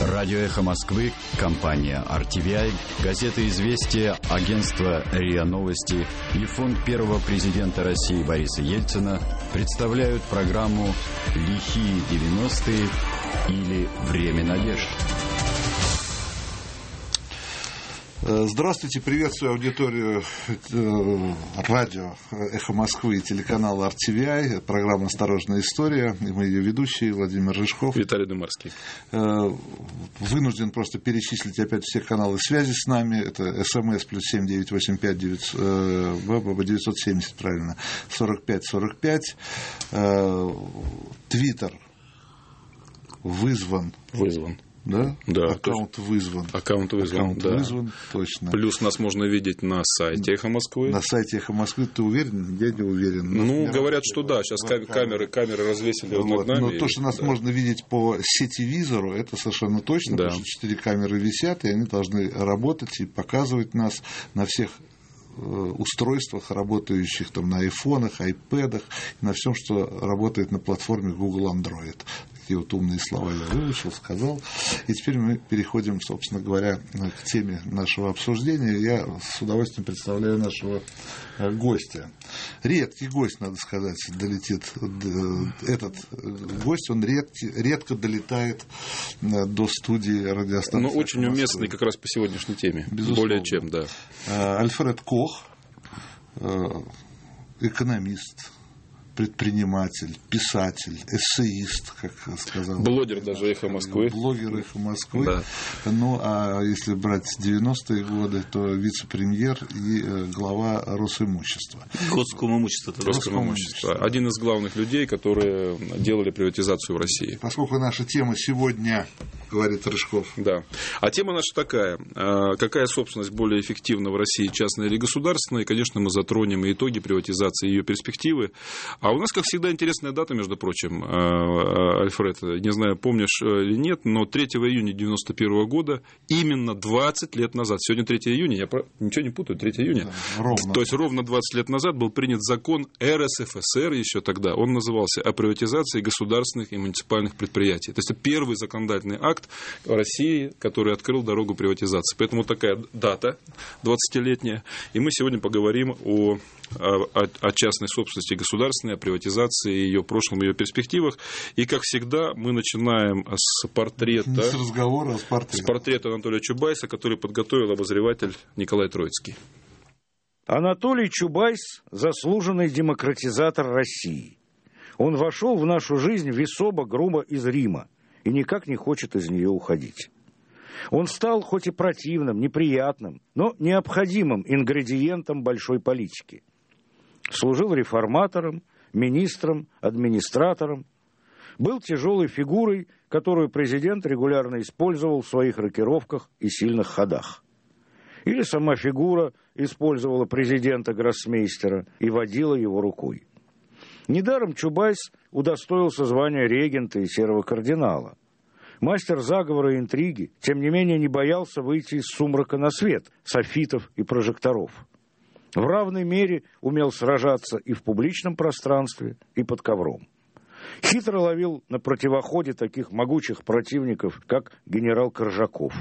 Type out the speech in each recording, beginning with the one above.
Радио «Эхо Москвы», компания RTVI, газета «Известия», агентство РИА Новости и фонд первого президента России Бориса Ельцина представляют программу «Лихие 90-е» или «Время надежд». Здравствуйте, приветствую аудиторию радио «Эхо Москвы» и телеканала RTVI, программа «Осторожная история», и мы ее ведущие Владимир Рыжков. Виталий Думарский. Вынужден просто перечислить опять все каналы связи с нами. Это СМС +7 985 970, правильно, 45 45. Твиттер вызван. Да? Да. Аккаунт вызван. Аккаунт вызван, точно. Плюс нас можно видеть на сайте «Эхо Москвы». На сайте «Эхо Москвы». Ты уверен? Я не уверен. Говорят, что да. Сейчас камеры развесили над нами. Но то, что нас можно видеть по сетевизору, это совершенно точно. Да. Потому что 4 камеры висят, и они должны работать и показывать нас на всех устройствах, работающих там на айфонах, айпэдах, на всем, что работает на платформе Google Android. Такие вот умные слова я выучил, сказал. И теперь мы переходим, собственно говоря, к теме нашего обсуждения. Я с удовольствием представляю нашего гостя. Редкий гость, надо сказать, долетит. Этот гость, он редко долетает до студии радиостанции. Но очень уместный как раз по сегодняшней теме. Безусловно. Более чем, да. Альфред Кох, экономист, предприниматель, писатель, эссеист, как сказал. Блогер даже «Эхо Москвы». Блогер «Эхо Москвы». Да. Ну, а если брать 90-е годы, то вице-премьер и глава Росимущества. Роскомимущества. Один из главных людей, которые делали приватизацию в России. Поскольку наша тема сегодня, говорит Рыжков. Да. А тема наша такая. Какая собственность более эффективна в России, частная или государственная? И, конечно, мы затронем и итоги приватизации, и ее перспективы. А у нас, как всегда, интересная дата, между прочим, Альфред, не знаю, помнишь или нет, но 3 июня 1991 года, именно 20 лет назад, сегодня 3 июня, я ничего не путаю, 3 июня, да, ровно. То есть ровно 20 лет назад был принят закон РСФСР еще тогда, он назывался «О приватизации государственных и муниципальных предприятий». То есть это первый законодательный акт в России, который открыл дорогу приватизации. Поэтому такая дата 20-летняя, и мы сегодня поговорим о частной собственности государственной, о приватизации, ее прошлом, ее перспективах. И, как всегда, мы начинаем с портрета. С разговора, с портрета. С портрета Анатолия Чубайса, который подготовил обозреватель Николай Троицкий. Анатолий Чубайс – заслуженный демократизатор России. Он вошел в нашу жизнь весомо грубо из Рима и никак не хочет из нее уходить. Он стал хоть и противным, неприятным, но необходимым ингредиентом большой политики. Служил реформатором, министром, администратором. Был тяжелой фигурой, которую президент регулярно использовал в своих рокировках и сильных ходах. Или сама фигура использовала президента-гроссмейстера и водила его рукой. Недаром Чубайс удостоился звания регента и серого кардинала. Мастер заговора и интриги, тем не менее, не боялся выйти из сумрака на свет, софитов и прожекторов. В равной мере умел сражаться и в публичном пространстве, и под ковром. Хитро ловил на противоходе таких могучих противников, как генерал Коржаков.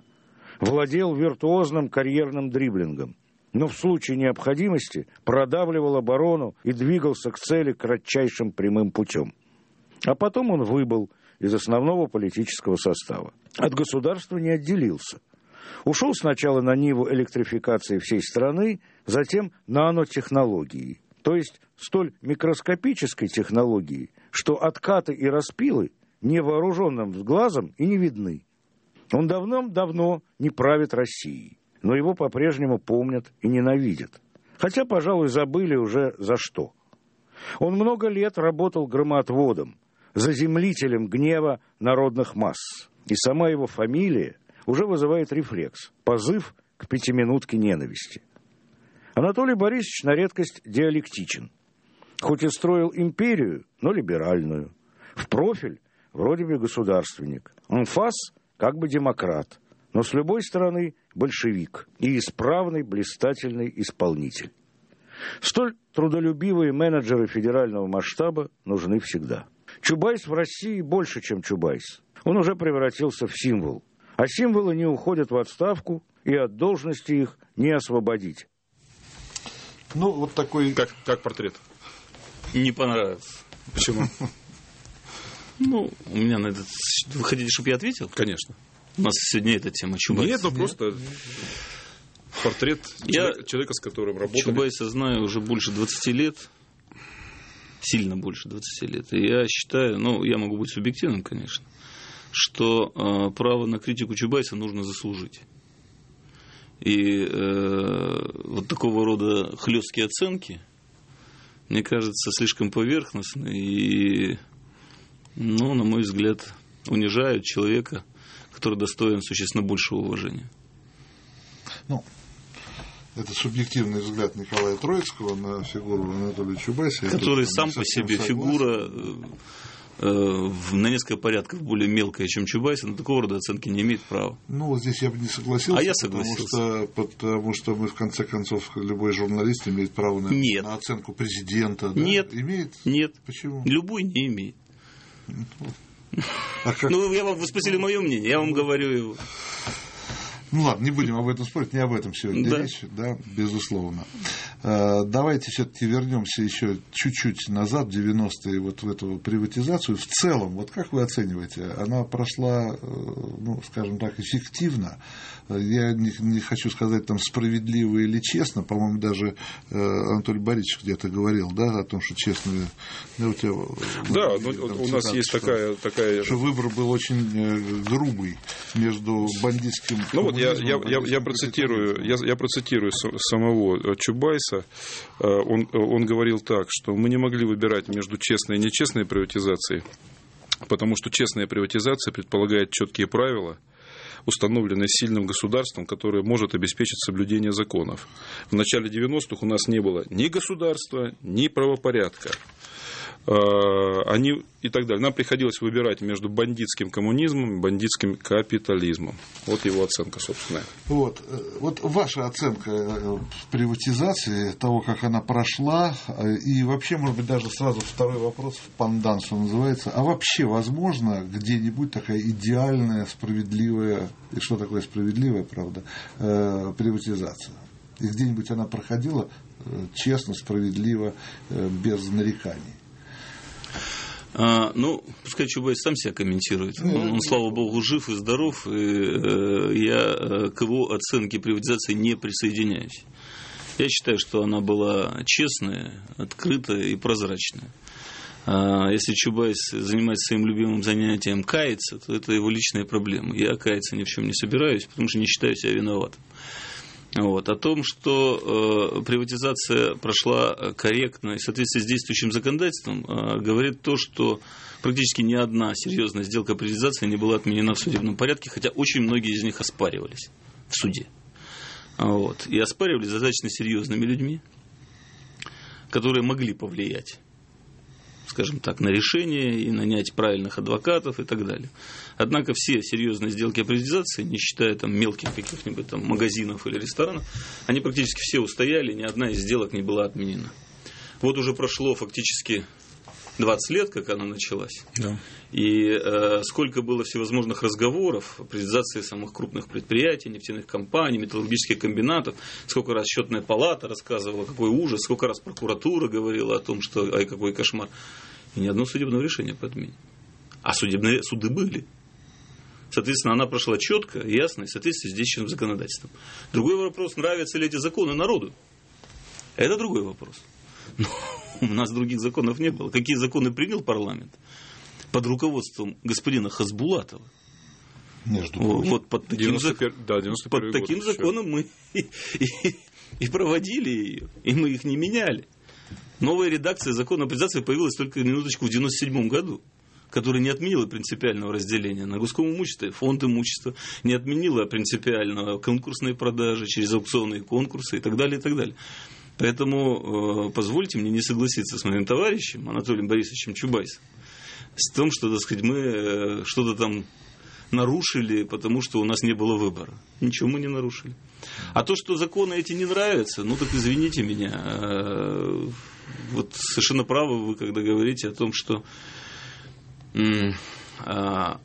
Владел виртуозным карьерным дриблингом, но в случае необходимости продавливал оборону и двигался к цели кратчайшим прямым путем. А потом он выбыл из основного политического состава. От государства не отделился. Ушел сначала на ниву электрификации всей страны, затем нанотехнологии, то есть столь микроскопической технологии, что откаты и распилы невооруженным глазом и не видны. Он давно не правит Россией, но его по-прежнему помнят и ненавидят. Хотя, пожалуй, забыли уже за что. Он много лет работал громоотводом, заземлителем гнева народных масс. И сама его фамилия уже вызывает рефлекс, позыв к пятиминутке ненависти. Анатолий Борисович на редкость диалектичен. Хоть и строил империю, но либеральную. В профиль вроде бы государственник. Анфас как бы демократ, но с любой стороны большевик и исправный блистательный исполнитель. Столь трудолюбивые менеджеры федерального масштаба нужны всегда. Чубайс в России больше, чем Чубайс. Он уже превратился в символ. А символы не уходят в отставку, и от должности их не освободить. Ну, вот такой... Как портрет? Не понравился. Почему? Ну, у меня на этот... Вы хотите, чтобы я ответил? Конечно. У нас сегодня эта тема Чубайса. Нет, ну просто портрет человека, с которым работали. Чубайса знаю уже больше 20 лет. Сильно больше 20 лет. И я считаю, я могу быть субъективным, конечно, что право на критику Чубайса нужно заслужить. И вот такого рода хлесткие оценки, мне кажется, слишком поверхностны и, на мой взгляд, унижают человека, который достоин существенно большего уважения. Это субъективный взгляд Николая Троицкого на фигуру Анатолия Чубайса. Который сам по себе фигура на несколько порядков более мелкая, чем Чубайса, но такого рода оценки не имеет права. Вот здесь я бы не согласился. А я согласился. Потому что мы, в конце концов, любой журналист имеет право на оценку президента. Да? Нет. Имеет? Нет. Почему? Любой не имеет. Вы спросили мое мнение, я вам говорю его. Ладно, не будем об этом спорить, не об этом сегодня речь, да, безусловно. Давайте все-таки вернемся еще чуть-чуть назад, в 90-е, вот в эту приватизацию. В целом, вот как вы оцениваете, она прошла, скажем так, эффективно? Я не хочу сказать там справедливо или честно, по-моему, даже Анатолий Борисович где-то говорил, да, о том, что честно. У нас есть такая... Что выбор был очень грубый между бандитским... Я процитирую самого Чубайса. Он говорил так, что мы не могли выбирать между честной и нечестной приватизацией, потому что честная приватизация предполагает четкие правила, установленные сильным государством, которое может обеспечить соблюдение законов. В начале 90-х у нас не было ни государства, ни правопорядка. И так далее. Нам приходилось выбирать между бандитским коммунизмом и бандитским капитализмом. Вот его оценка, собственно. Вот ваша оценка приватизации, того, как она прошла, и вообще, может быть, даже сразу второй вопрос в пандан, что называется. А вообще возможно где-нибудь такая идеальная, справедливая, и что такое справедливая, правда, приватизация? И где-нибудь она проходила честно, справедливо, без нареканий? Пускай Чубайс сам себя комментирует. Он, слава богу, жив и здоров, и я к его оценке приватизации не присоединяюсь. Я считаю, что она была честная, открытая и прозрачная. Если Чубайс занимается своим любимым занятием каяться, то это его личная проблема. Я каяться ни в чем не собираюсь, потому что не считаю себя виноватым. О том, что приватизация прошла корректно и в соответствии с действующим законодательством, говорит то, что практически ни одна серьезная сделка приватизации не была отменена в судебном порядке, хотя очень многие из них оспаривались в суде. И оспаривались достаточно серьезными людьми, которые могли повлиять, скажем так, на решение и нанять правильных адвокатов и так далее. Однако все серьезные сделки о приватизации, не считая там мелких каких-нибудь там магазинов или ресторанов, они практически все устояли, ни одна из сделок не была отменена. Вот уже прошло фактически 20 лет, как она началась. Да. И сколько было всевозможных разговоров о приватизации самых крупных предприятий, нефтяных компаний, металлургических комбинатов, сколько раз счетная палата рассказывала, какой ужас, сколько раз прокуратура говорила о том, что ай, какой кошмар. И ни одного судебного решения по отмене. А судебные суды были. Соответственно, она прошла четко, ясно и в соответствии с действующим законодательством. Другой вопрос, нравятся ли эти законы народу. Это другой вопрос. Но у нас других законов не было. Какие законы принял парламент? Под руководством господина Хасбулатова. Вот под таким законом мы и проводили ее, и мы их не меняли. Новая редакция закона о приватизации появилась только, минуточку, в 1997 году, которая не отменила принципиального разделения на госском имуществе, фонд имущества, не отменила принципиального конкурсной продажи через аукционные конкурсы и так далее, и так далее. Поэтому позвольте мне не согласиться с моим товарищем Анатолием Борисовичем Чубайсом с тем, что, так сказать, мы что-то там нарушили, потому что у нас не было выбора. Ничего мы не нарушили. А то, что законы эти не нравятся, так извините меня. Вот совершенно правы вы, когда говорите о том, что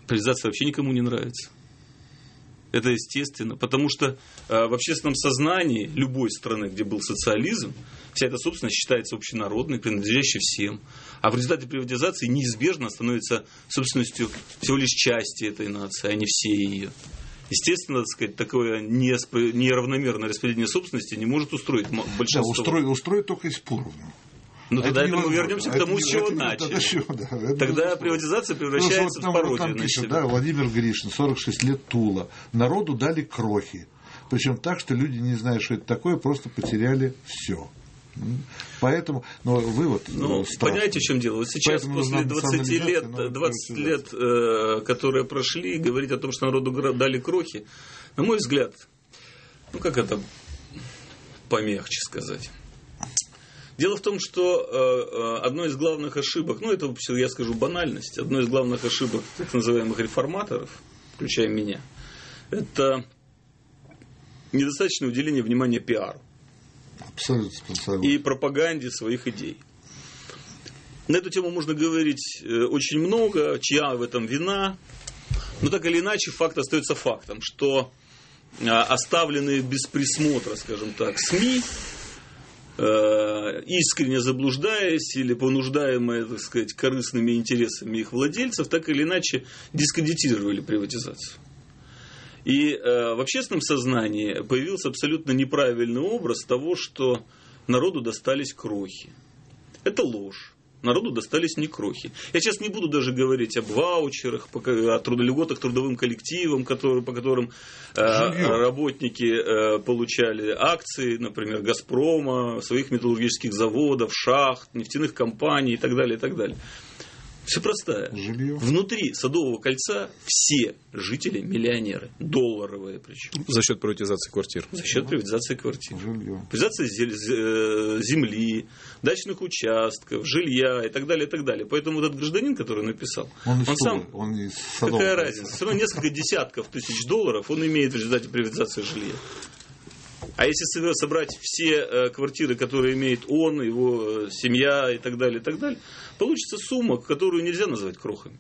Приватизация вообще никому не нравится. Это естественно, потому что в общественном сознании любой страны, где был социализм, вся эта собственность считается общенародной, принадлежащей всем. А в результате приватизации неизбежно становится собственностью всего лишь части этой нации, а не всей ее. Естественно, так сказать, такое неравномерное распределение собственности не может устроить большинство. Да, устроить только если поровну. Ну, тогда мы вернемся к тому, с чего начали. Тогда приватизация превращается в пародию на себя. Да, Владимир Гришин, 46 лет Тула. Народу дали крохи. Причем так, что люди, не зная, что это такое, просто потеряли все. Поэтому, но вывод понимаете, в чем дело? Вот сейчас, после 20 лет, которые прошли, говорить о том, что народу дали крохи, на мой взгляд, как это помягче сказать. Дело в том, что одной из главных ошибок, это я скажу банальность, одной из главных ошибок так называемых реформаторов, включая меня, это недостаточное уделение внимания пиару. Абсолютно. И пропаганде своих идей. На эту тему можно говорить очень много, чья в этом вина, но так или иначе факт остается фактом, что оставленные без присмотра, скажем так, СМИ, искренне заблуждаясь или понуждаемые, так сказать, корыстными интересами их владельцев, так или иначе дискредитировали приватизацию. И в общественном сознании появился абсолютно неправильный образ того, что народу достались крохи. Это ложь. Народу достались не крохи. Я сейчас не буду даже говорить об ваучерах, о льготах трудовым коллективам, по которым работники получали акции, например, «Газпрома», своих металлургических заводов, шахт, нефтяных компаний и так далее, и так далее. Все простая. Жилье. Внутри Садового кольца все жители миллионеры. Долларовые причем. За счет приватизации квартир. За счет приватизации квартир. Жилье. Приватизация земли, дачных участков, жилья и так далее, и так далее. Поэтому этот гражданин, который написал, он из Садового какая кольца. разница? Все равно несколько десятков тысяч долларов он имеет в результате приватизации жилья. А если собрать все квартиры, которые имеет он, его семья и так далее, получится сумма, которую нельзя назвать крохами.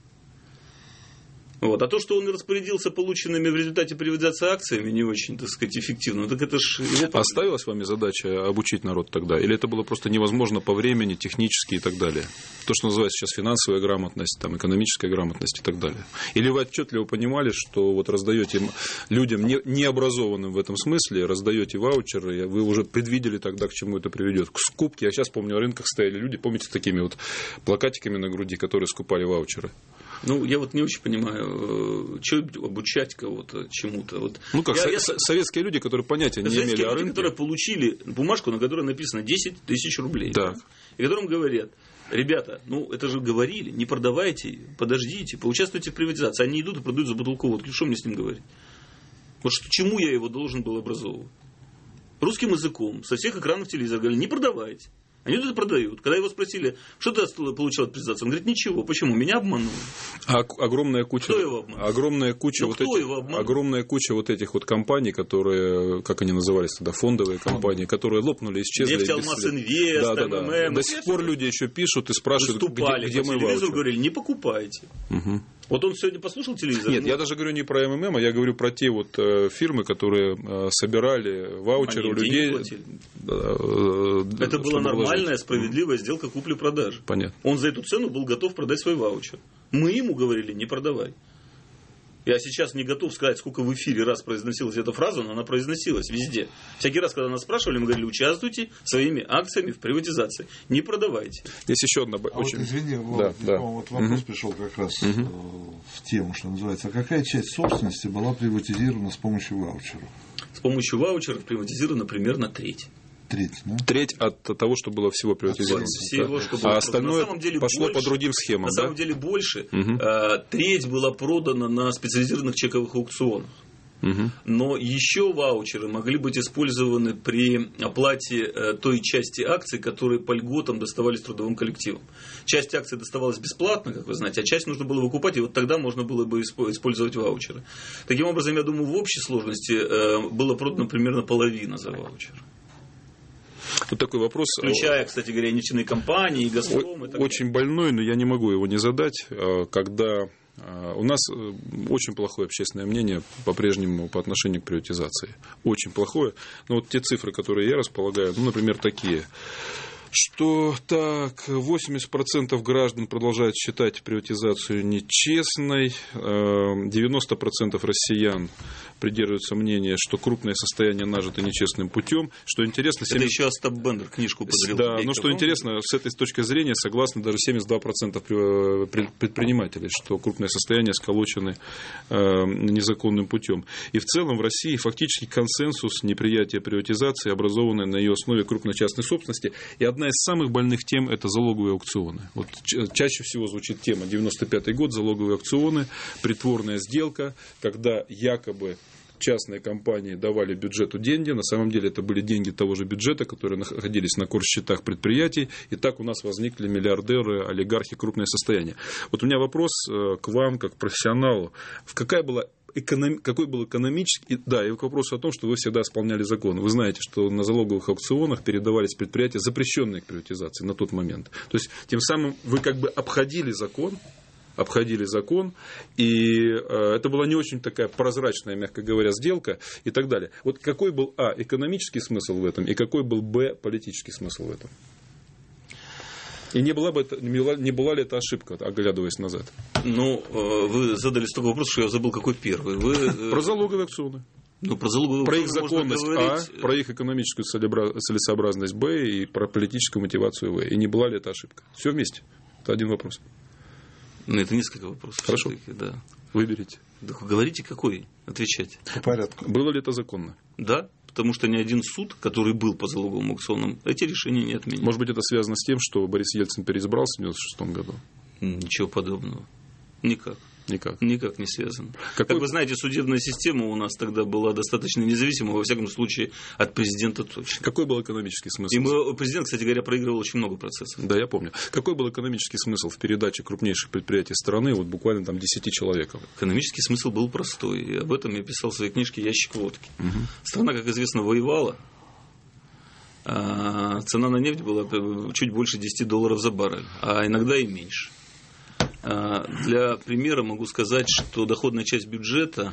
А то, что он распорядился полученными в результате приватизации акциями не очень, так сказать, эффективно, так это ж его проблема. Оставилась вами задача обучить народ тогда? Или это было просто невозможно по времени, технически и так далее? То, что называется сейчас финансовая грамотность, экономическая грамотность и так далее. Или вы отчетливо понимали, что раздаете людям, необразованным в этом смысле, раздаете ваучеры, и вы уже предвидели тогда, к чему это приведет? К скупке. Я сейчас помню, на рынках стояли люди, помните, с такими плакатиками на груди, которые скупали ваучеры? Я не очень понимаю, что обучать кого-то чему-то. Советские люди, которые понятия не имели о рынке. Советские люди, которые получили бумажку, на которой написано 10 тысяч рублей. Так. И которым говорят: ребята, это же говорили, не продавайте, подождите, поучаствуйте в приватизации. Они идут и продают за бутылку водки. Что мне с ним говорить? Чему я его должен был образовывать? Русским языком, со всех экранов телевизора говорили: не продавайте. Они это продают. Когда его спросили, что ты получал от приватизации, он говорит: ничего. Почему? Меня обманули. Огромная куча. Кто его обманул? Огромная куча огромная куча этих компаний, которые, как они назывались тогда, фондовые компании, которые лопнули, исчезли. Нефть-Алмаз-Инвест, МММ. До сих пор люди еще пишут и спрашивают, где мы ваучер. Говорили: не покупайте. Угу. Он сегодня послушал телевизор? Нет, я даже говорю не про МММ, а я говорю про те фирмы, которые собирали ваучеры у людей. Это была нормальная, справедливая сделка купли-продажи. Понятно. Он за эту цену был готов продать свой ваучер. Мы ему говорили: не продавай. Я сейчас не готов сказать, сколько в эфире раз произносилась эта фраза, но она произносилась везде. Всякий раз, когда нас спрашивали, мы говорили: участвуйте своими акциями в приватизации, не продавайте. Есть еще одна извини, вопрос пришел как раз в тему, что называется. А какая часть собственности была приватизирована с помощью ваучеров? С помощью ваучеров приватизирована примерно треть. Треть от того, что было всего приватизировано. А остальное пошло по другим схемам. На самом деле больше. Треть была продана на специализированных чековых аукционах. Но еще ваучеры могли быть использованы при оплате той части акций, которые по льготам доставались трудовым коллективам. Часть акций доставалась бесплатно, как вы знаете, а часть нужно было выкупать, и тогда можно было бы использовать ваучеры. Таким образом, я думаю, в общей сложности было продано примерно половина за ваучеры. Вот такой вопрос. Включая, кстати говоря, нефтяные компании, «Газпром» и так далее. Очень больной, но я не могу его не задать. Когда У нас очень плохое общественное мнение по-прежнему по отношению к приватизации. Очень плохое. Но вот те цифры, которые я располагаю, например, такие, что так, 80% граждан продолжают считать приватизацию нечестной, 90% россиян придерживаются мнения, что крупное состояние нажито нечестным путем. Что интересно, это еще Остап Бендер книжку подарил. Да, но что интересно, с этой точки зрения согласны даже 72% предпринимателей, что крупное состояние сколочены незаконным путем. И в целом в России фактически консенсус неприятия приватизации, образованный на ее основе крупной частной собственности. И одна из самых больных тем – это залоговые аукционы. Вот чаще всего звучит тема 95-й год, залоговые аукционы, притворная сделка, когда якобы частные компании давали бюджету деньги, на самом деле это были деньги того же бюджета, которые находились на корсчетах предприятий, и так у нас возникли миллиардеры, олигархи, крупное состояние. Вот у меня вопрос к вам, как профессионалу. Какой был экономический... Да, и к вопросу о том, что вы всегда исполняли закон. Вы знаете, что на залоговых аукционах передавались предприятия, запрещенные к приватизации на тот момент. То есть, тем самым вы как бы обходили закон, и это была не очень такая прозрачная, мягко говоря, сделка и так далее. Вот какой был, экономический смысл в этом, и какой был, политический смысл в этом? И не была ли это ошибка, оглядываясь назад? Вы задали столько вопросов, что я забыл, какой первый. Про залоговые аукционы. Про их законность про их экономическую целесообразность и про политическую мотивацию И не была ли это ошибка? Все вместе. Это один вопрос. Это несколько вопросов. Хорошо. Да. Выберите. Говорите, какой? Отвечайте. По порядку. Было ли это законно? Да, потому что ни один суд, который был по залоговым аукционам, эти решения не отменил. Может быть, это связано с тем, что Борис Ельцин переизбрался в 1996 году? Ничего подобного. Никак не связано. Как вы знаете, судебная система у нас тогда была достаточно независима, во всяком случае, от президента точно. Какой был экономический смысл? И президент, кстати говоря, проигрывал очень много процессов. Да, я помню. Какой был экономический смысл в передаче крупнейших предприятий страны, буквально 10 человекам? Экономический смысл был простой. И об этом я писал в своей книжке «Ящик водки». Страна, как известно, воевала. Цена на нефть была чуть больше $10 за баррель, а иногда и меньше. Для примера могу сказать, что доходная часть бюджета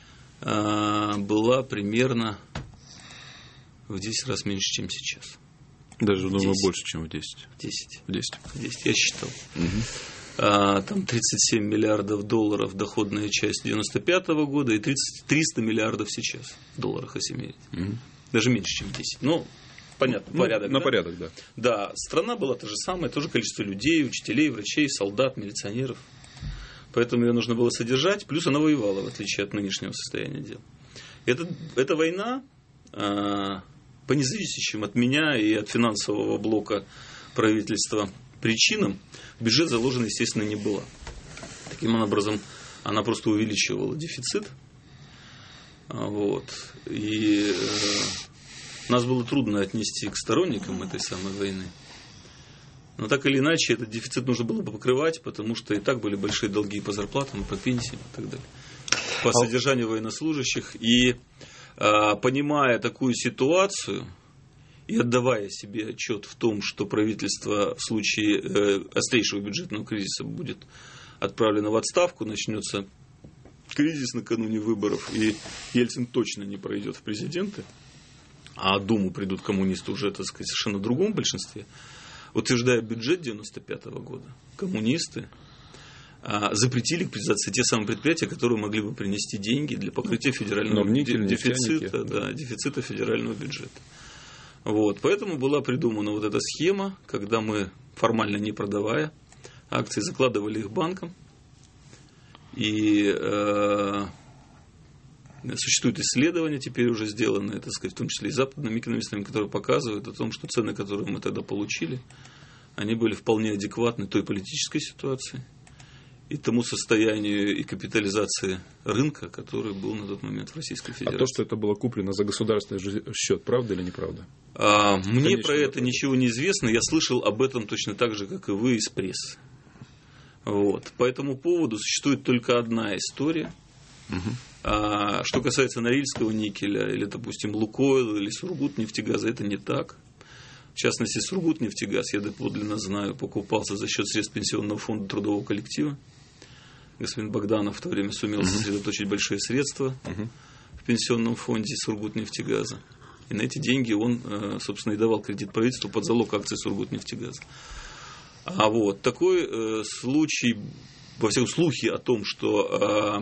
была примерно в 10 раз меньше, чем сейчас. Даже, думаю, больше, чем в 10. 10, я считал. Там 37 миллиардов долларов доходная часть 95 года и 300 миллиардов сейчас в долларах, если мерить. Даже меньше, чем 10. Понятно, порядок. На порядок, да. Да, страна была та же самая, то же количество людей, учителей, врачей, солдат, милиционеров. Поэтому ее нужно было содержать, плюс она воевала, в отличие от нынешнего состояния дел. Эта война, по независящим от меня и от финансового блока правительства причинам, в бюджет заложена, естественно, не была. Таким образом, она просто увеличивала дефицит. И нас было трудно отнести к сторонникам этой самой войны. Но так или иначе, этот дефицит нужно было бы покрывать, потому что и так были большие долги по зарплатам, по пенсиям и так далее. По содержанию военнослужащих. И понимая такую ситуацию и отдавая себе отчет в том, что правительство в случае острейшего бюджетного кризиса будет отправлено в отставку, начнется кризис накануне выборов, и Ельцин точно не пройдет в президенты, а Думу придут коммунисты уже, так сказать, в совершенно другом большинстве, утверждая бюджет 1995 года, коммунисты запретили к приватизации те самые предприятия, которые могли бы принести деньги для покрытия федерального дефицита федерального бюджета. Поэтому была придумана эта схема, когда мы, формально не продавая акции, закладывали их банкам, и существуют исследования, теперь уже сделанные, так сказать, в том числе и западными экономистами, которые показывают о том, что цены, которые мы тогда получили, они были вполне адекватны той политической ситуации и тому состоянию и капитализации рынка, который был на тот момент в Российской Федерации. А то, что это было куплено за государственный счет, правда или неправда? Мне конечно, про это ничего не известно. Я слышал об этом точно так же, как и вы, из прессы. По этому поводу существует только одна история. Что касается Норильского никеля, или, допустим, Лукойл, или Сургутнефтегаза, это не так. В частности, Сургутнефтегаз, я доподлинно знаю, покупался за счет средств Пенсионного фонда трудового коллектива. господин Богданов в то время сумел сосредоточить большие средства в пенсионном фонде Сургутнефтегаза. И на эти деньги он, собственно, и давал кредит правительству под залог акций Сургутнефтегаза. А вот такой случай, во всяком случае, о том, что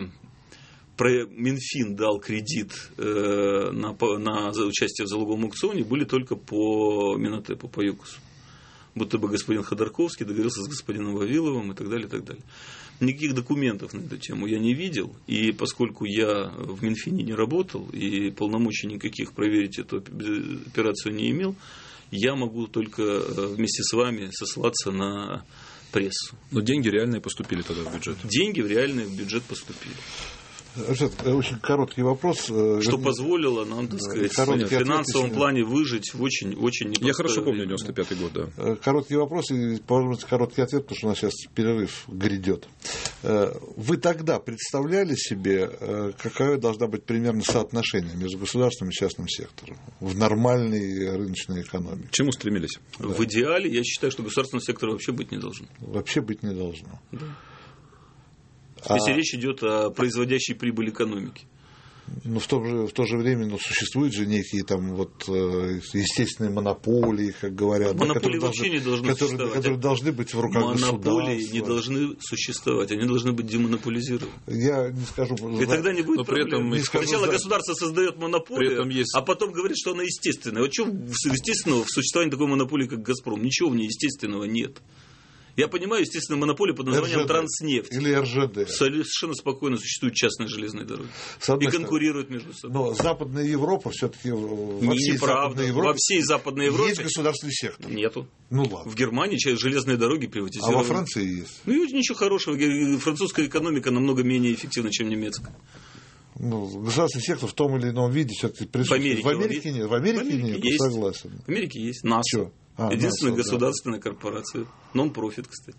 Минфин дал кредит на участие в залоговом аукционе, были только по Минотепу, по ЮКОСу. Будто бы господин Ходорковский договорился с господином Вавиловым и так далее, и так далее. Никаких документов на эту тему я не видел, и поскольку я в Минфине не работал и полномочий никаких проверить эту операцию не имел, я могу только вместе с вами сослаться на прессу. Но деньги реальные поступили тогда в бюджет? Деньги реальные в бюджет поступили. Очень короткий вопрос. Что позволило нам, так сказать, в финансовом плане выжить в очень непростое. Я хорошо помню 95-й год, да. Короткий вопрос и, пожалуйста, короткий ответ, потому что у нас сейчас перерыв грядет. Вы тогда представляли себе, какое должна быть примерно соотношение между государственным и частным сектором в нормальной рыночной экономике? К чему стремились? В идеале, я считаю, что государственного сектора вообще быть не должно. Вообще быть не должно. Да. Если речь идет о производящей прибыль экономике. Но в то же время существуют же некие там естественные монополии, как говорят. Монополии вообще не должны существовать. Которые должны быть в руках государства. Монополии не должны существовать, они должны быть демонополизированы. Я не скажу... И тогда не будет проблем. Сначала государство создает монополию, а потом говорит, что она естественная. Вот что естественного в существовании такой монополии, как «Газпром»? Ничего в ней естественного нет. Я понимаю, естественно, монополию под названием РЖД. «Транснефть». Или РЖД. Совершенно спокойно существуют частные железные дороги. И конкурируют между собой. Но Западная Европа все-таки... Неправда. Во всей Западной Европе... Есть государственный сектор? Нету. Ну ладно. В Германии железные дороги приватизированы. А во Франции есть? Ну, ничего хорошего. Французская экономика намного менее эффективна, чем немецкая. Государственный сектор в том или ином виде все-таки присутствует. В Америке нет. В Америке нет, есть. Согласен. В Америке есть. НАСА. Единственная государственная корпорация. Нон-профит, кстати.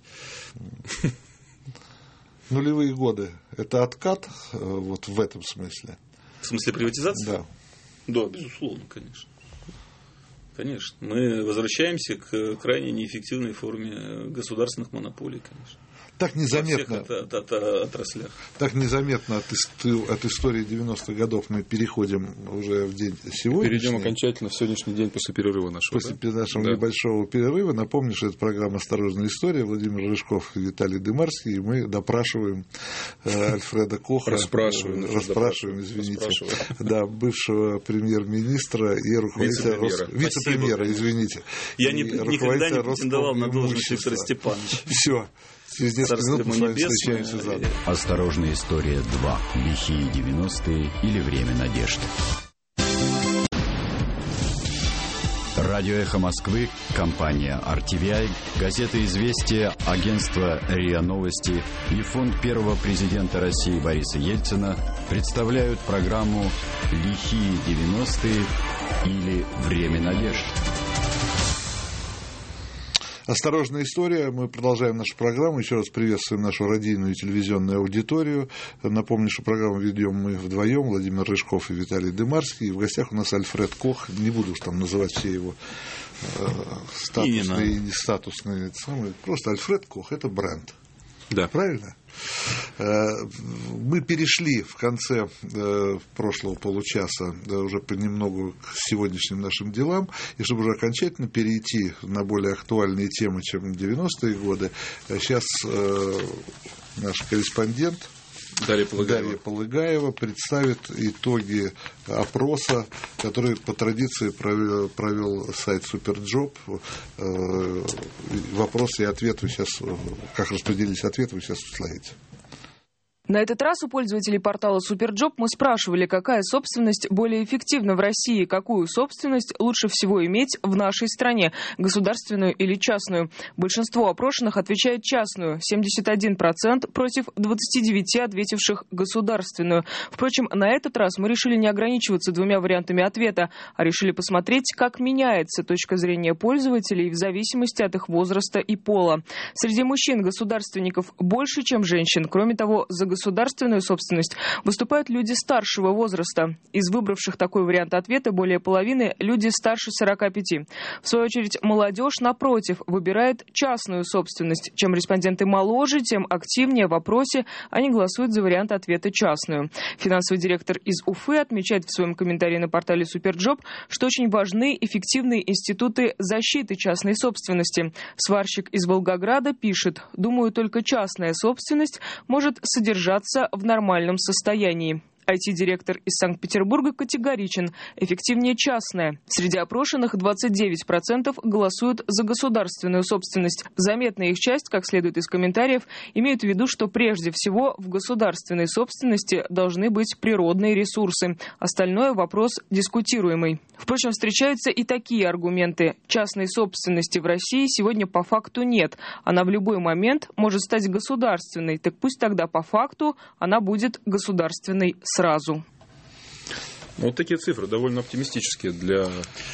Нулевые годы. Это откат вот в этом смысле? В смысле приватизации? Да. Да, безусловно, конечно. Конечно. Мы возвращаемся к крайне неэффективной форме государственных монополий, конечно. Так незаметно, отраслях. Так незаметно от истории 90-х годов мы переходим уже в день сегодняшний. Перейдем окончательно в сегодняшний день после перерыва нашего. После нашего небольшого перерыва. Напомню, что это программа «Осторожная история». Владимир Рыжков и Виталий Дымарский. И мы допрашиваем Альфреда Коха. Расспрашиваем, извините. Да, бывшего премьер-министра и руководителя вице-премьера, извините. Я никогда не претендовал на должность Виктора Степановича. Все. Через несколько минут мы с вами встречаемся завтра. Осторожная история 2. Лихие 90-е или время надежды. Радио «Эхо Москвы», компания RTVI, газета «Известия», агентство РИА Новости и фонд первого президента России Бориса Ельцина представляют программу «Лихие 90-е» или время надежды. Осторожная история. Мы продолжаем нашу программу. Еще раз приветствуем нашу радийную и телевизионную аудиторию. Напомню, что программу ведем мы вдвоем, Владимир Рыжков и Виталий Дымарский. И в гостях у нас Альфред Кох. Не буду уж там называть все его статусные и нестатусные. Просто Альфред Кох – это бренд. Да. Правильно? Мы перешли в конце прошлого получаса уже понемногу к сегодняшним нашим делам, и чтобы уже окончательно перейти на более актуальные темы, чем 90-е годы, сейчас наш корреспондент Дарья Полыгаева представит итоги опроса, который по традиции провел сайт Суперджоп. Вопросы и ответы сейчас, как распределились ответы, вы сейчас узнаете. На этот раз у пользователей портала Суперджоп мы спрашивали, какая собственность более эффективна в России, какую собственность лучше всего иметь в нашей стране, государственную или частную. Большинство опрошенных отвечает частную, 71% против 29% ответивших государственную. Впрочем, на этот раз мы решили не ограничиваться двумя вариантами ответа, а решили посмотреть, как меняется точка зрения пользователей в зависимости от их возраста и пола. Среди мужчин-государственников больше, чем женщин. Кроме того, за государственную государственную собственность, выступают люди старшего возраста. Из выбравших такой вариант ответа более половины – люди старше 45. В свою очередь, молодежь, напротив, выбирает частную собственность. Чем респонденты моложе, тем активнее в вопросе они голосуют за вариант ответа «частную». Финансовый директор из Уфы отмечает в своем комментарии на портале Суперджоп, что очень важны эффективные институты защиты частной собственности. Сварщик из Волгограда пишет: «Думаю, только частная собственность может содержаться в нормальном состоянии». IT-директор из Санкт-Петербурга категоричен: эффективнее частная. Среди опрошенных 29% голосуют за государственную собственность. Заметная их часть, как следует из комментариев, имеют в виду, что прежде всего в государственной собственности должны быть природные ресурсы. Остальное – вопрос дискутируемый. Впрочем, встречаются и такие аргументы. Частной собственности в России сегодня по факту нет. Она в любой момент может стать государственной. Так пусть тогда по факту она будет государственной сразу. Вот такие цифры довольно оптимистические для...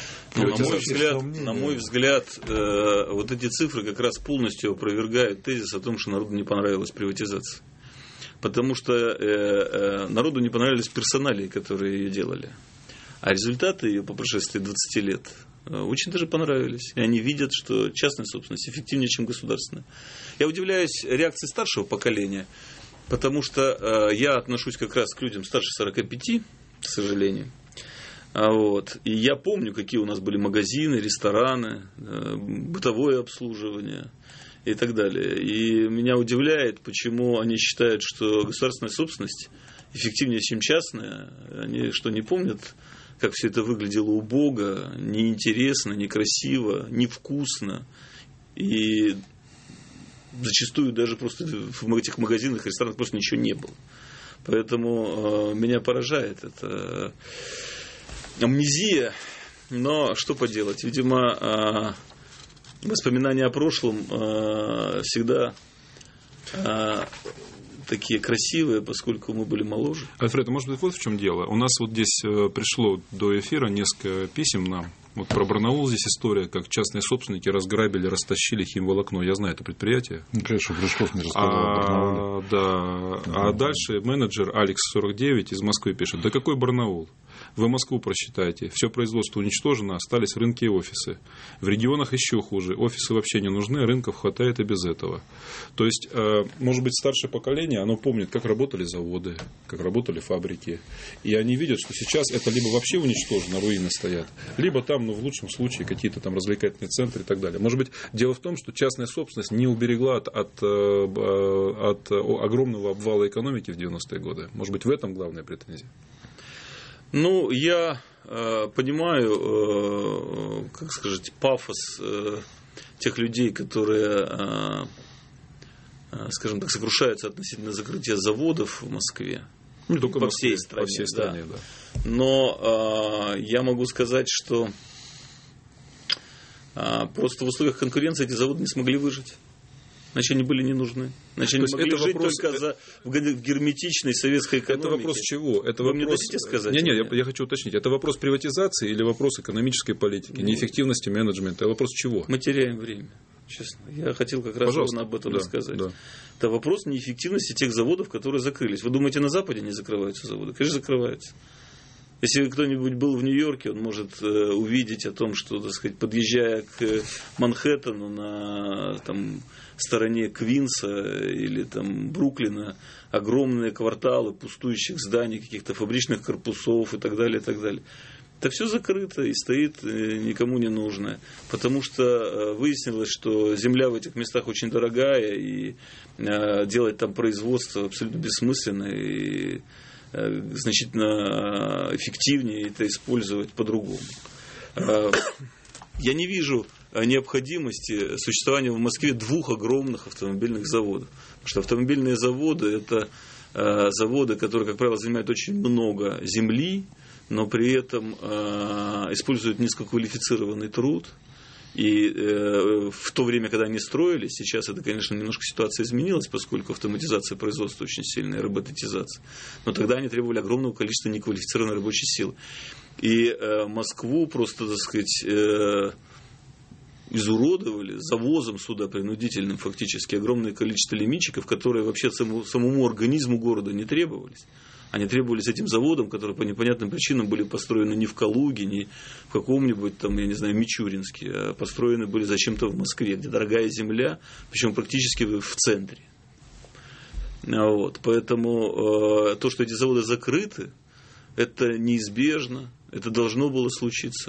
На мой взгляд, вот эти цифры как раз полностью опровергают тезис о том, что народу не понравилась приватизация. Потому что народу не понравились персоналии, которые ее делали. А результаты ее по прошествии 20 лет очень даже понравились. И они видят, что частная собственность эффективнее, чем государственная. Я удивляюсь реакции старшего поколения, потому что я отношусь как раз к людям старше 45, к сожалению. Вот. И я помню, какие у нас были магазины, рестораны, бытовое обслуживание и так далее. И меня удивляет, почему они считают, что государственная собственность эффективнее, чем частная. Они что, не помнят, как все это выглядело убого, неинтересно, некрасиво, невкусно. И зачастую даже просто в этих магазинах, ресторанах просто ничего не было. Поэтому меня поражает эта амнезия. Но что поделать? Видимо, воспоминания о прошлом всегда такие красивые, поскольку мы были моложе. Альфред, может быть, вот в чем дело. У нас вот здесь пришло до эфира несколько писем нам. Вот про Барнаул здесь история, как частные собственники разграбили, растащили химволокно. Я знаю это предприятие. Ну, конечно, Гришков не рассказал о Барнауле. Да. А дальше менеджер Алекс49 из Москвы пишет: да какой Барнаул? Вы Москву просчитайте. Все производство уничтожено, остались рынки и офисы. В регионах еще хуже. Офисы вообще не нужны, рынков хватает и без этого. То есть, может быть, старшее поколение, оно помнит, как работали заводы, как работали фабрики. И они видят, что сейчас это либо вообще уничтожено, руины стоят, либо там, в лучшем случае, какие-то там развлекательные центры и так далее. Может быть, дело в том, что частная собственность не уберегла от огромного обвала экономики в 90-е годы. Может быть, в этом главная претензия? Ну, я понимаю, как скажете, пафос тех людей, которые, скажем так, сокрушаются относительно закрытия заводов в Москве. Не только по Москве, всей стране. По всей стране, да. Но я могу сказать, что просто в условиях конкуренции эти заводы не смогли выжить. Значит, они были не нужны. Значит, они могли жить только в герметичной советской экономике. Это вопрос чего? Вы мне дадите сказать? Нет, я хочу уточнить. Это вопрос приватизации или вопрос экономической политики, неэффективности менеджмента? Это вопрос чего? Мы теряем время. Честно. Я хотел как раз об этом рассказать. Да. Это вопрос неэффективности тех заводов, которые закрылись. Вы думаете, на Западе не закрываются заводы? Конечно, закрываются. Если кто-нибудь был в Нью-Йорке, он может увидеть о том, что, так сказать, подъезжая к Манхэттену на стороне Квинса или Бруклина, огромные кварталы пустующих зданий, каких-то фабричных корпусов и так далее, и так далее. Это все закрыто и стоит никому не нужное. Потому что выяснилось, что земля в этих местах очень дорогая, и делать там производство абсолютно бессмысленно, и значительно эффективнее это использовать по-другому. Я не вижу необходимости существования в Москве 2 огромных автомобильных заводов. Потому что автомобильные заводы – это заводы, которые, как правило, занимают очень много земли, но при этом используют низкоквалифицированный труд. И в то время, когда они строились, сейчас это, конечно, немножко ситуация изменилась, поскольку автоматизация производства очень сильная, роботизация. Но тогда они требовали огромного количества неквалифицированной рабочей силы. И Москву просто, так сказать, изуродовали завозом сюда принудительным фактически огромное количество лимитчиков, которые вообще самому организму города не требовались. Они требовались этим заводом, которые по непонятным причинам были построены не в Калуге, не в каком-нибудь там, я не знаю, Мичуринске, а построены были зачем-то в Москве, где дорогая земля, причем практически в центре. Вот. Поэтому то, что эти заводы закрыты, это неизбежно, это должно было случиться.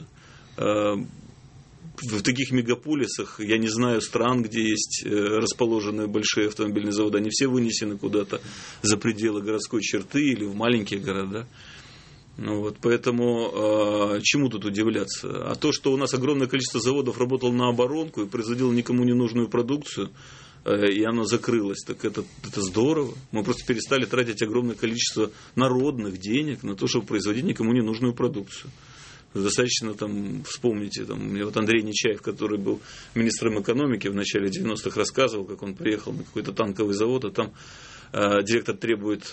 В таких мегаполисах, я не знаю стран, где есть расположены большие автомобильные заводы, они все вынесены куда-то за пределы городской черты или в маленькие города. Вот, поэтому чему тут удивляться? А то, что у нас огромное количество заводов работало на оборонку и производило никому не нужную продукцию, и оно закрылось, так это здорово. Мы просто перестали тратить огромное количество народных денег на то, чтобы производить никому не нужную продукцию. Достаточно вспомните, мне вот Андрей Нечаев, который был министром экономики в начале 90-х, рассказывал, как он приехал на какой-то танковый завод, а там директор требует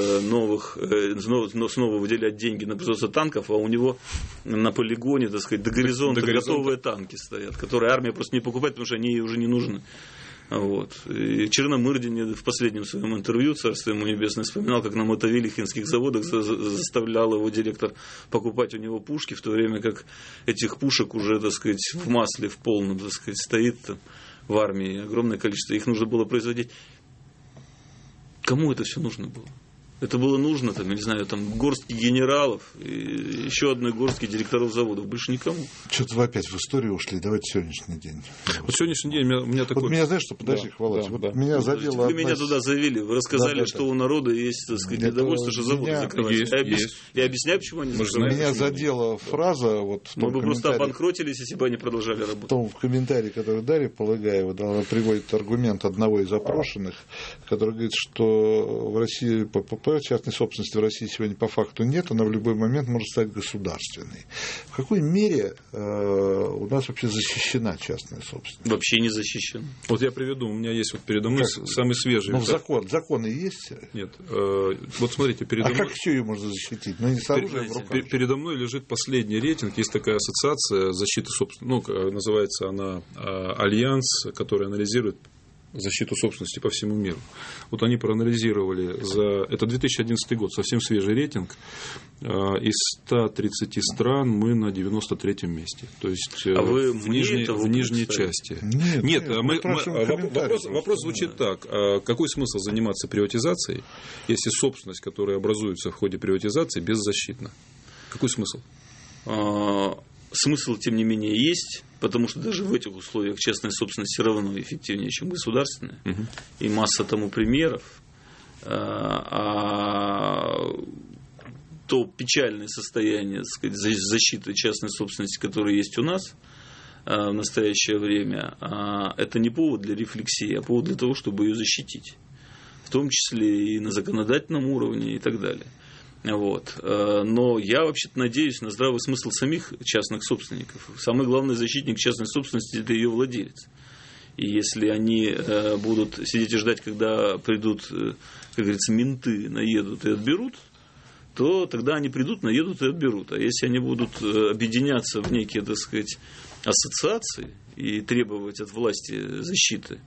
снова выделять деньги на производство танков, а у него на полигоне, так сказать, до горизонта готовые танки стоят, которые армия просто не покупает, потому что они ей уже не нужны. Вот. И Черномырдин в последнем своем интервью, царство ему небесное, вспоминал, как на мотовилихинских заводах заставлял его директор покупать у него пушки, в то время как этих пушек уже, так сказать, в масле, в полном, так сказать, стоит там в армии огромное количество, их нужно было производить. Кому это все нужно было? Это было нужно, я не знаю, горстки генералов и еще одной горстки директоров заводов. Больше никому. Что-то вы опять в историю ушли. Давайте сегодняшний день. Вот сегодняшний день у меня такой... Вот меня, знаешь, что, подожди, Володь, меня задело... Вы меня туда завели, вы рассказали, что у народа есть, так сказать, недовольство, что заводы закрываются. Я объясняю, почему они закрываются. Меня задела фраза... Мы бы просто обанкротились, если бы они продолжали работать. В комментарии, который Дарья Полыгаева дала, приводит аргумент одного из опрошенных, который говорит, что в России ППП, частной собственности в России сегодня по факту нет, она в любой момент может стать государственной. В какой мере у нас вообще защищена частная собственность? Вообще не защищена. Вот я приведу, у меня есть вот передо мной самый свежий. Ну, законы есть? Нет. Вот смотрите, передо мной... А как еще ее можно защитить? Ну, не с оружием в руках. Передо мной лежит последний рейтинг. Есть такая ассоциация защиты собственности, называется она Альянс, который анализирует защиту собственности по всему миру. Вот они проанализировали это 2011 год, совсем свежий рейтинг. Из 130 стран мы на 93-м месте. То есть в нижней части. Нет, вопрос звучит так. Какой смысл заниматься приватизацией, если собственность, которая образуется в ходе приватизации, беззащитна? Какой смысл? Смысл, тем не менее, есть, потому что даже в этих условиях частная собственность все равно эффективнее, чем государственная. И масса тому примеров. То печальное состояние, так сказать, защиты частной собственности, которое есть у нас в настоящее время, это не повод для рефлексии, а повод для того, чтобы ее защитить. В том числе и на законодательном уровне и так далее. Вот. Но я вообще-то надеюсь на здравый смысл самих частных собственников. Самый главный защитник частной собственности – это ее владелец. И если они будут сидеть и ждать, когда придут, как говорится, менты, наедут и отберут, то тогда они придут, наедут и отберут. А если они будут объединяться в некие, так сказать, ассоциации и требовать от власти защиты,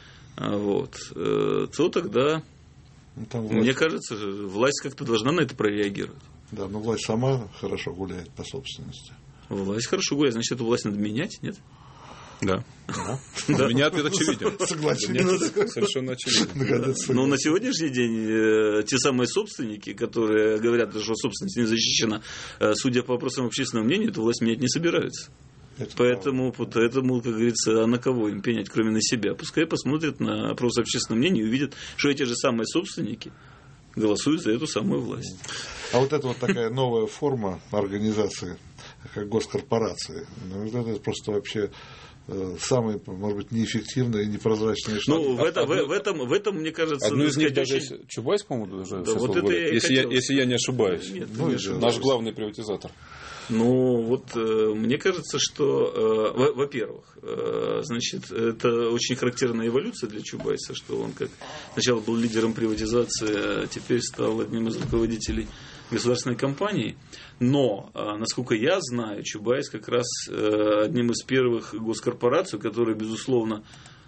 то тогда... Мне кажется, власть как-то должна на это прореагировать. Да, но власть сама хорошо гуляет по собственности. Власть хорошо гуляет, значит, эту власть надо менять, нет? Да. Для меня ответ очевиден. Согласен. Совершенно очевиден. Но на сегодняшний день те самые собственники, которые говорят, что собственность не защищена, судя по вопросам общественного мнения, эту власть менять не собираются. Поэтому, как говорится, а на кого им пенять, кроме на себя? Пускай посмотрят на опрос общественного мнения и увидят, что эти же самые собственники голосуют за эту самую власть. А вот это вот такая новая форма организации, как госкорпорации, это просто вообще самый, может быть, неэффективный и непрозрачный шаг. Ну, в этом, мне кажется... Одну из них даже Чубайс, по-моему, даже да, вот это если я не ошибаюсь. Нет, наш главный приватизатор. Ну, вот мне кажется, что, во-первых, значит, это очень характерная эволюция для Чубайса, что он как сначала был лидером приватизации, а теперь стал одним из руководителей государственной компании. Но, насколько я знаю, Чубайс как раз одним из первых госкорпораций, которые, безусловно,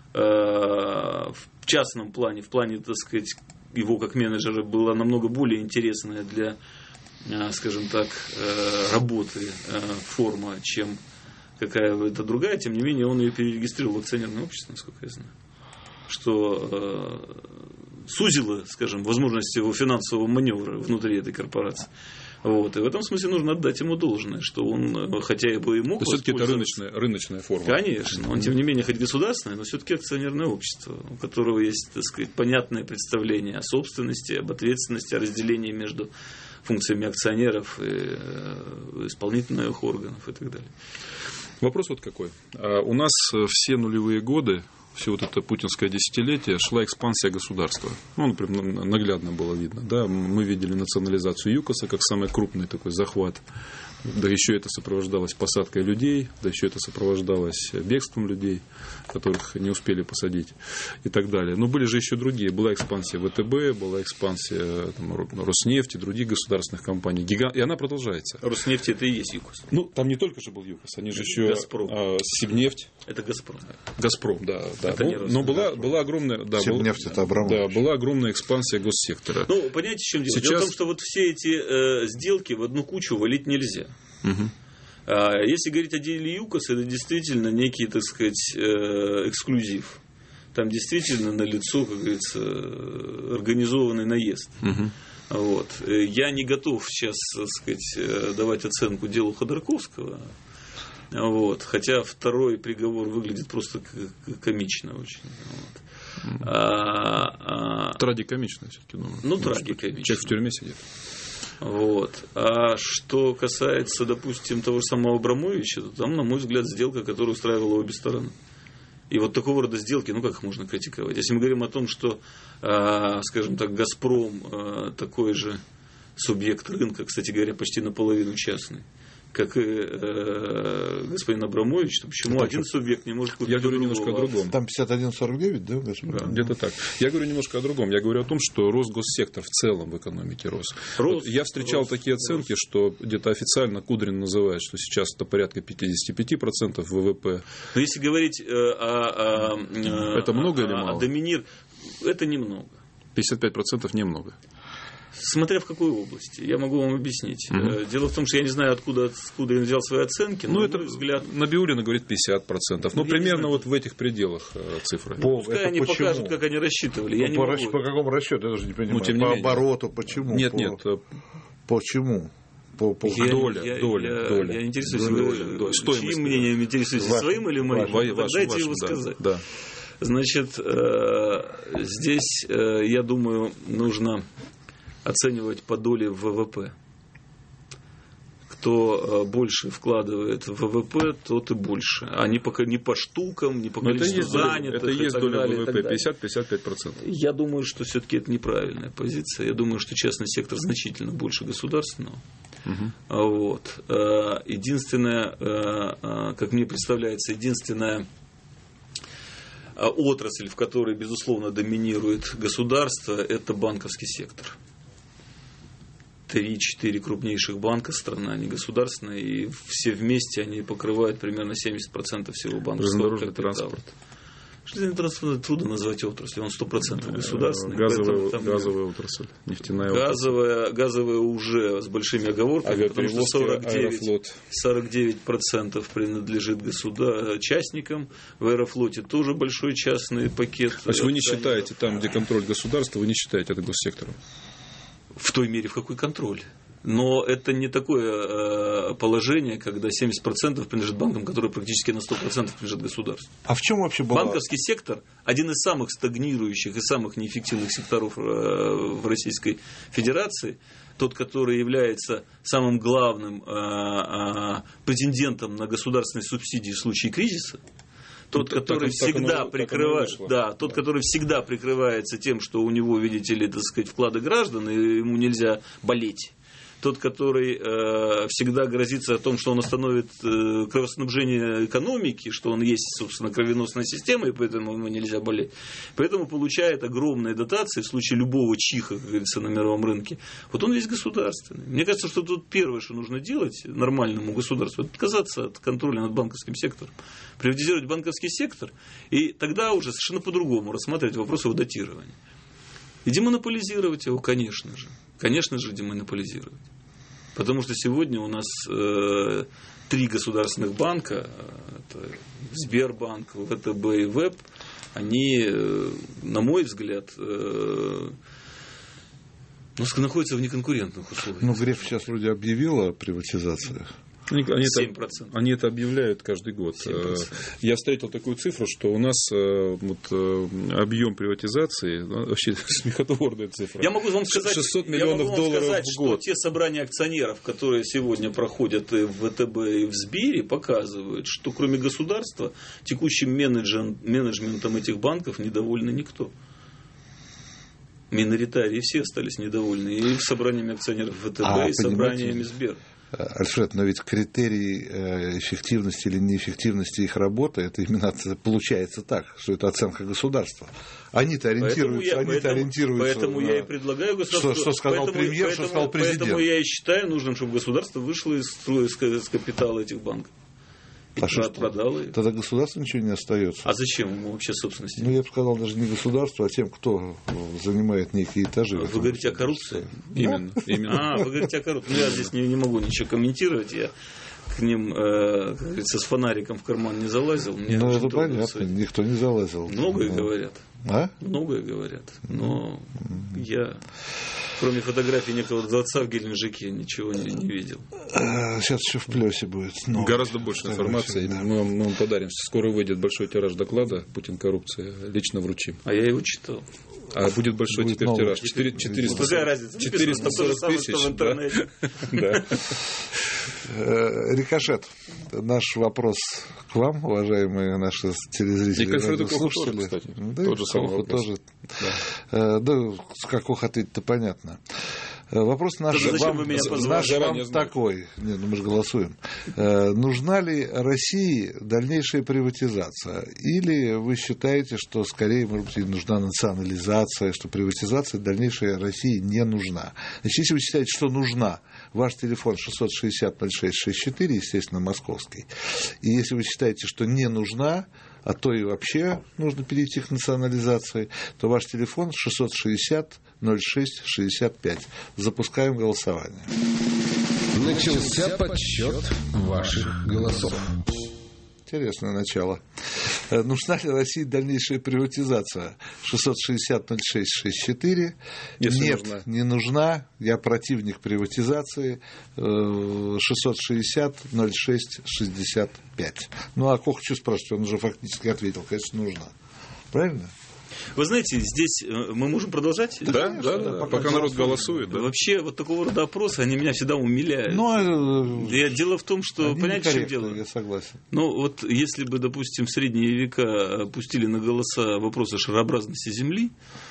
в частном плане, в плане, так сказать, его как менеджера была намного более интересная для, скажем так, работы форма, чем какая-то другая. Тем не менее, он ее перерегистрировал в акционерное общество, насколько я знаю. Что сузило, скажем, возможности его финансового маневра внутри этой корпорации. Вот. И в этом смысле нужно отдать ему должное, что он, хотя бы и мог... То все-таки это рыночная форма. Конечно. Он, тем не менее, хоть государственное, но все-таки акционерное общество, у которого есть, так сказать, понятное представление о собственности, об ответственности, о разделении между функциями акционеров и исполнительных органов и так далее. Вопрос вот какой. У нас все нулевые годы, все вот это путинское десятилетие, шла экспансия государства. Ну, например, наглядно было видно. Да? Мы видели национализацию ЮКОСа как самый крупный такой захват. Да еще это сопровождалось посадкой людей, да еще это сопровождалось бегством людей, которых не успели посадить и так далее. Но были же еще другие. Была экспансия ВТБ, была экспансия Роснефти, других государственных компаний. И она продолжается. Роснефть это и есть ЮКОС. Ну, там не только же был ЮКОС, они же еще Газпром. Сибнефть. Это Газпром. Газпром, да. Это но была огромная... Да, Сибнефть это Абрамович. Да, была огромная экспансия госсектора. Ну, понимаете, в чем дело? Сейчас... Дело в том, что вот все эти сделки в одну кучу валить нельзя. Угу. Если говорить о деле ЮКОС, это действительно некий, так сказать, эксклюзив. Там действительно налицо, как говорится, организованный наезд. Угу. Вот. Я не готов сейчас, так сказать, давать оценку делу Ходорковского. Вот. Хотя второй приговор выглядит просто комично очень. Вот. Трагикомично, все-таки думаю. Ну, трагикомично. Человек в тюрьме сидит. Вот. А что касается, допустим, того же самого Абрамовича, то там, на мой взгляд, сделка, которая устраивала обе стороны. И вот такого рода сделки, ну как их можно критиковать? Если мы говорим о том, что, скажем так, Газпром такой же субъект рынка, кстати говоря, почти наполовину частный, как и господин Абрамович, то почему один субъект не может купить? Я говорю немножко о другом. Там 51,49, да, Газпром? Да, где-то так. Я говорю немножко о другом. Я говорю о том, что Росгоссектор в целом в экономике рос. Вот я встречал такие оценки, что где-то официально Кудрин называет, что сейчас это порядка 55% ВВП. Но если говорить это много или мало? Это немного. 55% немного. Смотря в какой области, я могу вам объяснить. Дело в том, что я не знаю, откуда я взял свои оценки, но, это взгляд... Набиуллина говорит 50%. Ну, примерно вот в этих пределах цифры. Пускай они покажут, как они рассчитывали. Я не могу. По какому расчету? Я даже не понимаю. Ну, тем не по менее. обороту, почему? Нет. Почему? Доля. Я интересуюсь. Чьим мнением интересуетесь? Своим или моим? Дайте его сказать. Да. Значит, здесь, я думаю, нужно оценивать по доле в ВВП. Кто больше вкладывает в ВВП, тот и больше. А не по штукам, не по количеству занятых. Это и есть доля ВВП 50-55%. Я думаю, что все-таки это неправильная позиция. Я думаю, что частный сектор значительно больше государственного. Вот. Единственное, как мне представляется, единственная отрасль, в которой, безусловно, доминирует государство, это банковский сектор. 3-4 крупнейших банка страны, они государственные, и все вместе они покрывают примерно 70% всего банковского капитала. Транспорт. Железный транспорт трудно назвать отраслью, он 100% государственный. Газовая отрасль, нефтяная отрасль. Газовая уже с большими оговорками, потому что 49% принадлежит частникам. В Аэрофлоте тоже большой частный пакет. То есть вы не считаете там, где контроль государства, вы не считаете это госсектором? В той мере, в какой контроль. Но это не такое положение, когда 70% принадлежит банкам, которые практически на 100% принадлежат государству. А в чем вообще была... Банковский сектор – один из самых стагнирующих и самых неэффективных секторов в Российской Федерации. Тот, который является самым главным претендентом на государственные субсидии в случае кризиса. Тот, который всегда который всегда прикрывается тем, что у него, видите ли, так сказать, вклады граждан, и ему нельзя болеть. тот, который всегда грозится о том, что он остановит кровоснабжение экономики, что он есть, собственно, кровеносная система, и поэтому ему нельзя болеть. Поэтому получает огромные дотации в случае любого чиха, как говорится, на мировом рынке. Вот он весь государственный. Мне кажется, что тут первое, что нужно делать нормальному государству, это отказаться от контроля над банковским сектором, приватизировать банковский сектор, и тогда уже совершенно по-другому рассматривать вопросы его датирования. И демонополизировать его, конечно же. Конечно же, демонополизировать. Потому что сегодня у нас 3 государственных банка, это Сбербанк, ВТБ и ВЭБ, они, на мой взгляд, находятся в неконкурентных условиях. Ну, Греф сейчас вроде объявил о приватизации. 7%. Они это объявляют каждый год. 7%. Я встретил такую цифру, что у нас объем приватизации, вообще смехотворная цифра. Я могу вам сказать, 600 миллионов долларов в год. что те собрания акционеров, которые сегодня проходят и в ВТБ, и в Сбере, показывают, что кроме государства текущим менеджментом этих банков недовольны никто. Миноритарии все остались недовольны и собраниями акционеров ВТБ, и собраниями Сбера. Альфред, но ведь критерий эффективности или неэффективности их работы, это именно получается так, что это оценка государства. Они-то ориентируются. Поэтому я и предлагаю государству. Что сказал премьер, что сказал президент. Поэтому я и считаю нужным, чтобы государство вышло из капитала этих банков. И продало их. Тогда государству ничего не остается. А зачем ему вообще собственности? Ну, я бы сказал, даже не государству, а тем, кто занимает некие этажи. Вы говорите о коррупции? Именно. Вы говорите о коррупции. Ну, я здесь не могу ничего комментировать. Я к ним, как говорится, с фонариком в карман не залазил. Ну, это понятно, никто не залазил. Многое говорят. А? Многое говорят. Но я, кроме фотографий некого дворца в Геленджике, ничего не видел. Сейчас еще в плюсе будет. Гораздо больше информации. Да. Мы вам подарим. Скоро выйдет большой тираж доклада «Путин. Коррупция». Лично вручим. А я его читал. А будет большой теперь тираж. 440 какая разница? 440 тысяч. В интернете. Да. Рикошет. Наш вопрос к вам, уважаемые наши телезрители и слушатели. Да, тот же самый вопрос. Тоже. Да, как ответить-то понятно. Вопрос наш вам такой. Нет, мы же голосуем. Нужна ли России дальнейшая приватизация? Или вы считаете, что скорее, может быть, нужна национализация, что приватизация дальнейшая России не нужна? Значит, если вы считаете, что нужна, ваш телефон 660-06-64, естественно, московский. И если вы считаете, что не нужна, а то и вообще нужно перейти к национализации, то ваш телефон 660-06-65. Запускаем голосование. Начался подсчет ваших голосов. Интересное начало. Нужна ли России дальнейшая приватизация? 660-06-64. Нет, нужна. Не нужна. Я противник приватизации. 660-06-65. Ну, а кого хочу спрашивать? Он уже фактически ответил. Конечно, нужна. Правильно? Вы знаете, здесь мы можем продолжать? Да. Пока народ голосует. Да. Вообще, вот такого рода опросы, они меня всегда умиляют. Дело в том, что, понимаете, в чем дело? Я согласен. Ну, вот если бы, допустим, в средние века пустили на голоса вопросы шарообразности Земли,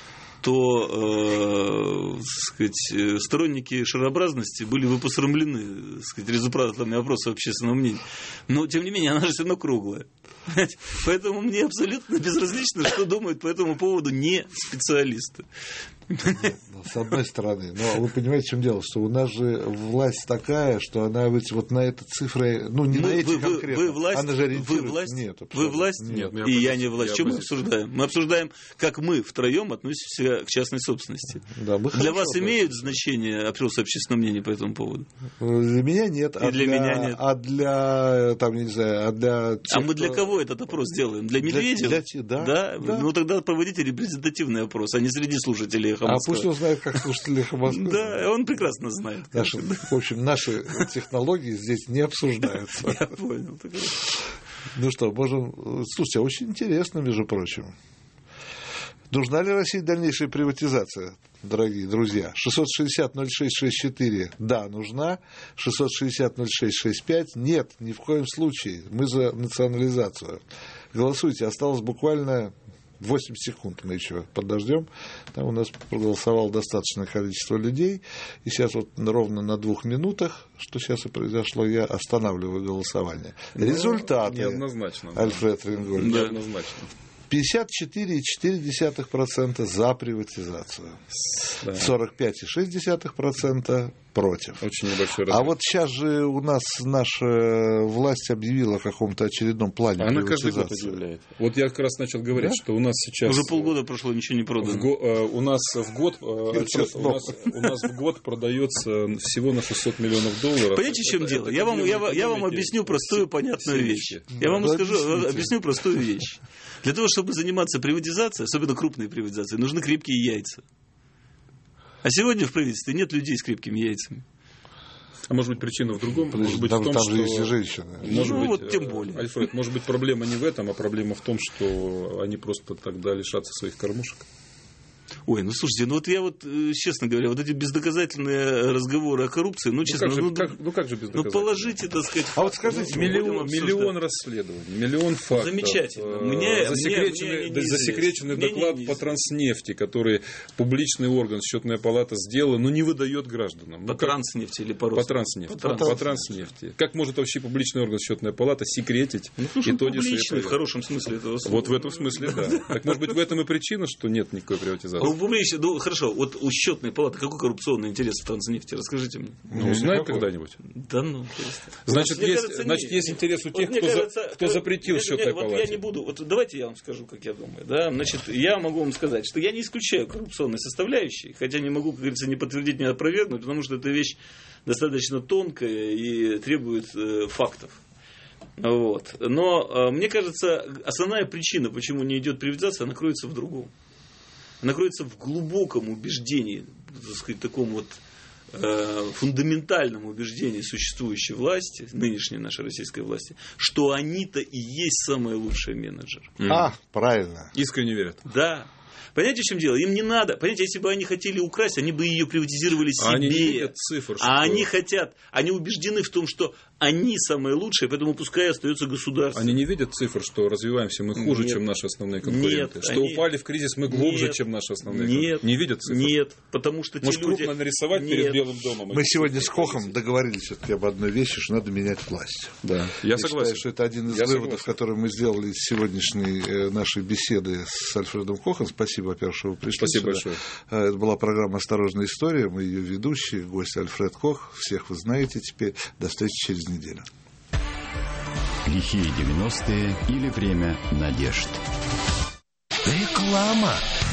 то сторонники шарообразности были бы посрамлены результатами опроса общественного мнения. Но, тем не менее, она же все равно круглая. Поэтому мне абсолютно безразлично, что думают по этому поводу не специалисты. С одной стороны, но вы понимаете, в чем дело, что у нас же власть такая, что она вот на эти цифры, не на эти конкретно, она же ориентируется. Нет, вы власть? Нет, и я не власть. Что мы обсуждаем? Мы обсуждаем, как мы втроем относимся к частной собственности. Да, для вас имеют значение опросы общественного мнения по этому поводу? Для меня нет. И для меня нет. А для, там, не знаю, А мы для кого этот опрос делаем? Для Медведева? Да. Ну тогда проводите репрезентативный опрос, а не среди слушателей «Эхо Москвы». А пусть он знает, как слушатели «Эхо Москвы». Да, он прекрасно знает. В общем, наши технологии здесь не обсуждаются. Я понял. Ну что, можем... Слушайте, очень интересно, между прочим. Нужна ли России дальнейшая приватизация, дорогие друзья? 660-06-64. Да, нужна. 660-06-65. Нет, ни в коем случае. Мы за национализацию. Голосуйте. Осталось буквально 8 секунд мы еще подождем. Там у нас проголосовало достаточное количество людей. И сейчас вот ровно на 2 минутах, что сейчас и произошло, я останавливаю голосование. Результаты. Неоднозначно. Альфред Рингольд. Неоднозначно. 54,4% за приватизацию. Да. 45,6% против. Очень небольшой разрыв. А вот сейчас же у нас наша власть объявила о каком-то очередном плане она приватизации. каждый год объявляет. Вот я как раз начал говорить, да? Что у нас сейчас... Уже полгода прошло, ничего не продано. У нас в год продается всего на $600 миллионов. Понимаете, в чем дело? Я вам объясню простую, понятную вещь. Я вам объясню простую вещь. Для того, чтобы заниматься приватизацией, особенно крупной приватизацией, нужны крепкие яйца. А сегодня в правительстве нет людей с крепкими яйцами. А может быть, причина в другом? Может быть, там, в том, там что... же есть и женщины. Может быть, вот тем более. Альфред, может быть, проблема не в этом, а проблема в том, что они просто тогда лишатся своих кормушек. Ой, ну слушайте, ну вот я вот, честно говоря, вот эти бездоказательные разговоры о коррупции, ну честно, как же бездоказательно? Ну положите, так сказать. А вот скажите, миллион расследований, миллион фактов. Замечательно. Засекреченный доклад по Транснефти, который публичный орган, Счетная палата сделала, но не выдает гражданам. По Транснефти или по Роснефти? По Транснефти. Как может вообще публичный орган, Счетная палата, секретить итоги своей проверки? В хорошем смысле этого слова. Вот в этом смысле, да. Так может быть, в этом и причина, что нет никакой приватизации? Ну, хорошо, вот у Счетной палаты какой коррупционный интерес в Транснефти? Расскажите мне. Ну, узнаем когда-нибудь. Да ну. Значит, есть интерес у тех, кто запретил Счетной палате. Вот я не буду. Вот давайте я вам скажу, как я думаю. Да? Значит, я могу вам сказать, что я не исключаю коррупционной составляющей, хотя не могу, как говорится, ни подтвердить, ни опровергнуть, потому что эта вещь достаточно тонкая и требует фактов. Вот. Но мне кажется, основная причина, почему не идет приватизация, она кроется в другом. Она кроется в глубоком убеждении, так сказать, таком вот фундаментальном убеждении существующей власти, нынешней нашей российской власти, что они-то и есть самые лучшие менеджеры. Правильно. Искренне верят. Да. Понимаете, в чем дело? Им не надо. Понимаете, если бы они хотели украсть, они бы ее приватизировали себе. Они не видят цифр. Они хотят, они убеждены в том, что они самые лучшие, поэтому пускай остается государство. Они не видят цифр, что развиваемся мы хуже, чем наши основные конкуренты. Что упали в кризис мы глубже, чем наши основные конкуренты. Не видят цифр? Нет, потому что те люди... Может, крупно нарисовать перед Белым домом? Мы сегодня с Кохом договорились все-таки об одной вещи, что надо менять власть. Да, я согласен. Считаю, что это один из выводов, который мы сделали из сегодняшней нашей беседы с Альфредом Кохом. Спасибо, во-первых, что вы пришли. Спасибо большое. Это была программа «Осторожная история». Мы ее ведущие, гость Альфред Кох. Всех вы знаете теперь. До встречи через неделю. Лихие 90-е или время надежд. Реклама.